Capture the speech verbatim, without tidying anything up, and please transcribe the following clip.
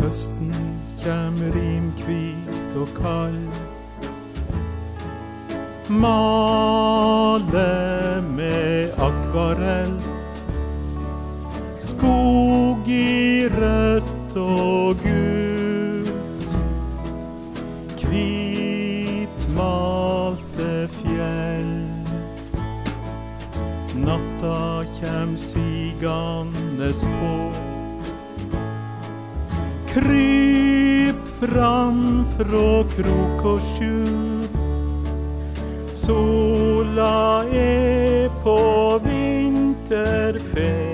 høsten kjem rimkvit og kald. Male med akvarell, skog i rødt og gult, hvitmalte fjell. Natta kjem sigandes på, kryp fram fra krok og skjul. Sola er på vinterferd.